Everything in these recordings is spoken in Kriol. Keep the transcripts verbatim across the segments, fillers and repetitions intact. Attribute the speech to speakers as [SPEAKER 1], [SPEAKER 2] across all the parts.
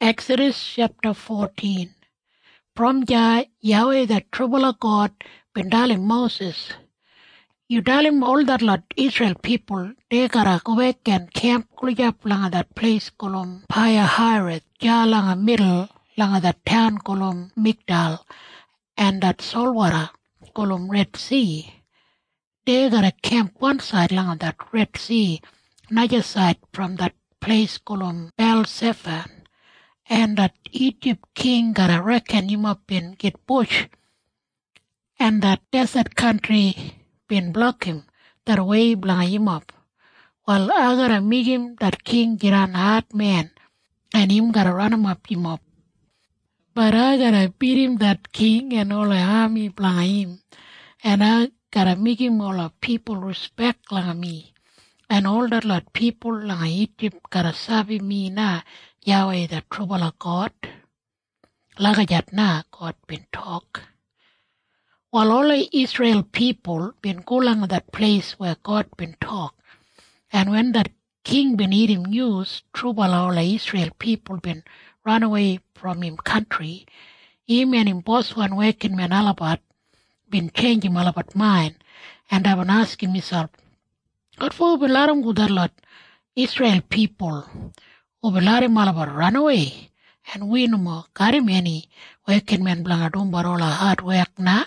[SPEAKER 1] Exodus chapter fourteen. From Jah, Yahweh the trouble God, bendalim Moses. You dalim all that lot Israel people, they gotta go back and camp kulujap langa that place kolom Paya Hiret, Jah langa middle, langa that town kolom Migdal, and that Solwara kolom Red Sea. They gotta camp one side langa that Red Sea, another side from that place kolom Baal Zephon. And that Egypt king gotta reckon him up and get bush. And that desert country been block him, that way blind him up. While I gotta meet him, that king get an hard man, and him gotta run him up him up. But I gotta beat him, that king, and all the army blind him. And I gotta make him all the people respect like me. And all that lot people like Egypt gotta sabi me na, Yahweh the trouble of God. Lagajat na God been talk. While all the Israel people been going that place where God been talk. And when that king been eating news, trouble all the Israel people been run away from him country. Him and him boss one waking man Alabat been changing Alabat mind. And I've been asking myself, what for be let him go that lot Israel people? Ubilari Malabar run away, and we no more carry many waking men blangadum barola hard work na.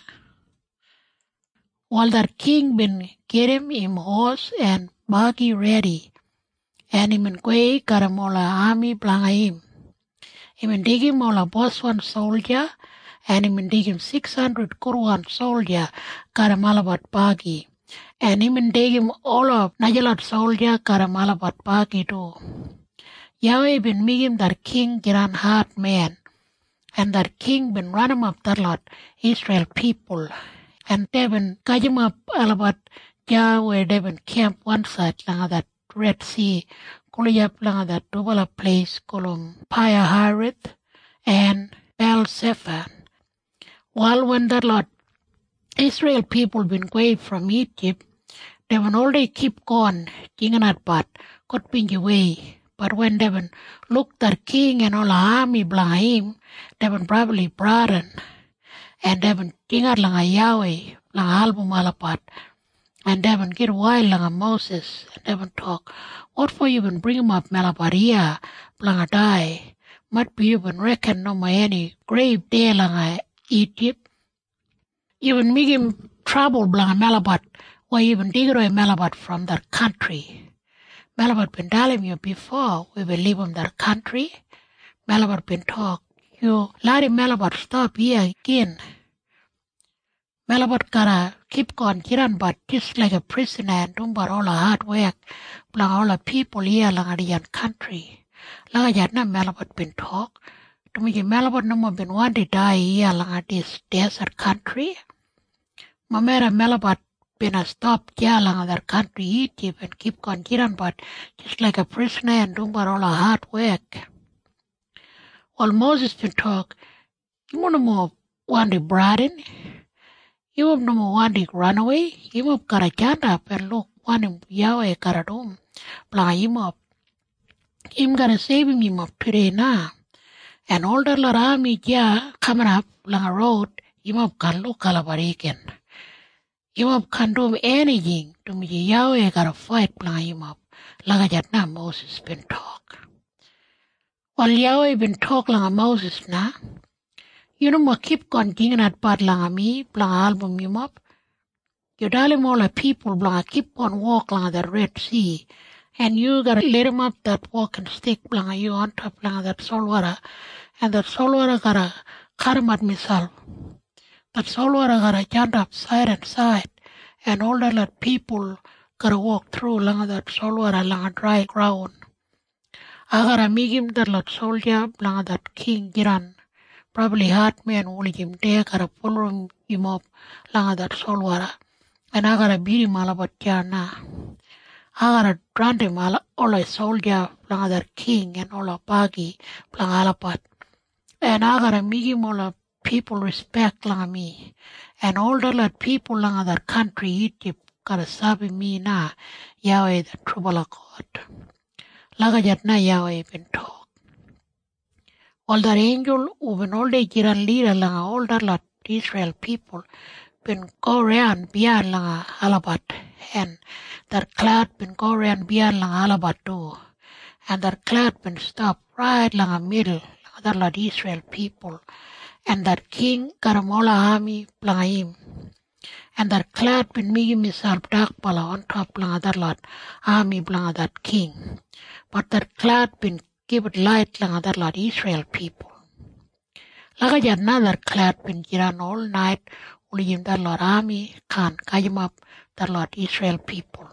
[SPEAKER 1] While that king been get him him horse and buggy ready, and him and Gwe got him all a army blanga him. Him and dig him all a boss one soldier, and him and dig him six hundred Kurwan soldier got him all about buggy, and him and dig him all of Najalat soldier got him all about buggy too. Yahweh been making that king get an hard man, and that king been run him up that lot Israel people, and they been catch him up all about Yahweh. They been camp one side langa that Red Sea, kuliyap langa that double place kolom Paya Hiret and Baal Zephon. While when that lot Israel people been away from Egypt, they been already keep going, jinganat but got been away. But when they been look that king and all the army blind him, they been probably broaden. And they been jingat langa Yahweh, langa album alapat. And they been get wild langa Moses. And they been talk, what for you been bring him up Malabaria, langa die? Might be you been reckon no my any grave there langa Egypt. You been make him trouble langa Malabat, why you been dig away Malabat from that country. Malabat been telling you before we will leave him that country. Malabat been talk. You let him Malabat stop here again. Malabat gotta keep going kiran but just like a prisoner and doing but all the hard work. Blang all the people here lang the country. Lang ajat na Malabat been talk. To me Malabat no more been want to die here lang this desert country. Mamera Malabat been a stop jalang that country Egypt and keep on kiran but just like a prisoner and doing but all the hard work. While Moses been talk, you want no more want to broaden, you have no more want to run away, you have got a jump up and look one him Yahweh got a dome, blind him up. Him gotta save him up today now. And all the lot army yeah coming up along a road, you have got look alabarican. You up can do anything to me. Yahweh got a fight blind him up. Like that now Moses been talk. While Yahweh been talk like Moses now, you know more keep on ginging at bad like me, blind album him up. You tell him all the people blind keep on walk like the Red Sea, and you gotta let him up that walking stick blind you on top like that salt water, and that salt water gotta cut him at myself. That salt water gotta jump up side and side, and all the lot people gotta walk through along that salt water along a dry ground. I gotta make him that lot soldier along that king Giran. Probably hard man only him there gotta follow him up along that salt water. And I gotta beat him all about Jana. I gotta drown him all, all a soldier along that king and all a buggy along Alapat. And I gotta make him all a people respect like me, and all the lot people like that country Egypt gotta sabi me na Yahweh the trouble of God. Lagajat na Yahweh been talk. All that angel when all the jiran leader langa all that lot Israel people been go around beyond langa alabat and that cloud been go around beyond langa alabat too. And that cloud been stop right langa middle langa that lot Israel people. And that king got a mola army langa him. And that cloud been making himself dark pala on top langa that lot army langa that king. But that cloud been give it light langa that lot Israel people. Laga jad another cloud been jiran all night ulijim that lot army can kajim up that lot Israel people.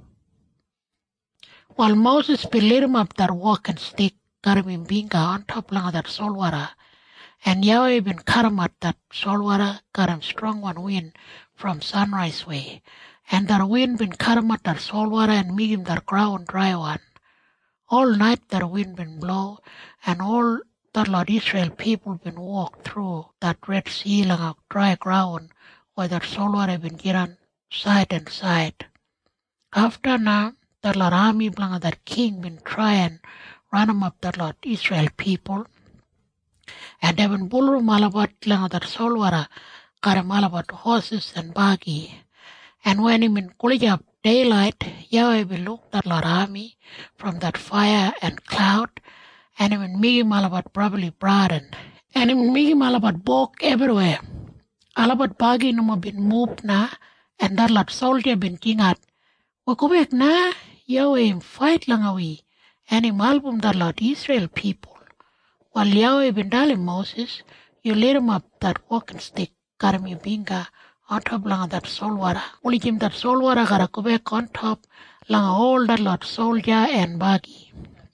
[SPEAKER 1] While Moses been lit him up that walking stick, got him in binga on top langa that solwara. And Yahweh been cut him at that solwara, got him strong one wind from sunrise way. And that wind been cut him at that solwara and make him that ground dry one. All night that wind been blow, and all that Lord Israel people been walk through that Red Sea like dry ground where that solwara been given side and side. After now, that Lord army blank that king been trying run him up that Lord Israel people. And they been bullru malabat lang that solwara got him malabat horses and buggy. And when him in Kulija daylight, Yahweh will look that Lord army from that fire and cloud, and him in Migi Malabat probably broadened. And him in Migi Malabat walk everywhere. Alabat bagi no been moved na, and that Lord soldier been jingat. Wakubek na, Yahweh him fight lang awi, and him album that Lord Israel people. While Yahweh been telling Moses, you let him up that walking stick, karami binga, on top lang that solwara. Only him that solwara gara go back on top lang all that lot soldier and buggy.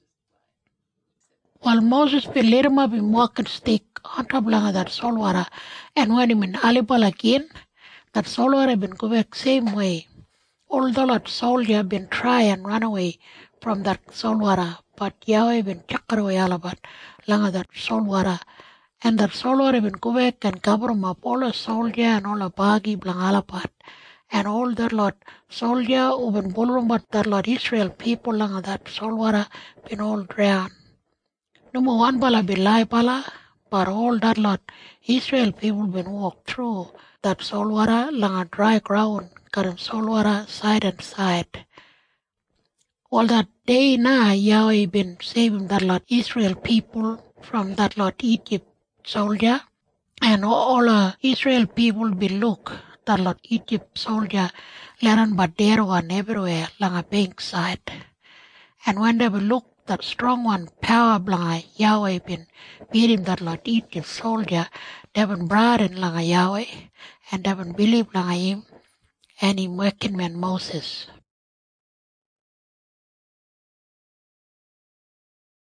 [SPEAKER 1] While Moses be let him up in walking stick on top lang that solwara, and when him in Alibal again, that solwara been go back same way. All the lot soldier been try and run away from that solwara, but Yahweh been chakar away alabat lang that solwara. And that soldier been go back and cover him up, all the soldier and all the buggy blang alapat. And all that lot soldier who been bullrum but that lot Israel people lang that solwara been all drowned. Number one bala be lie bala, but all that lot Israel people been walk through that solwara lang a dry ground, got him solwara side and side. All that day na Yahweh been saving that lot Israel people from that lot Egypt soldier, and all uh, Israel people be look that lot Egypt soldier learn but there one everywhere lang a bank side. And when they will look that strong one power blang Yahweh been beating that lot Egypt soldier, they been brought in lang Yahweh, and they been believe lang him and him working man Moses.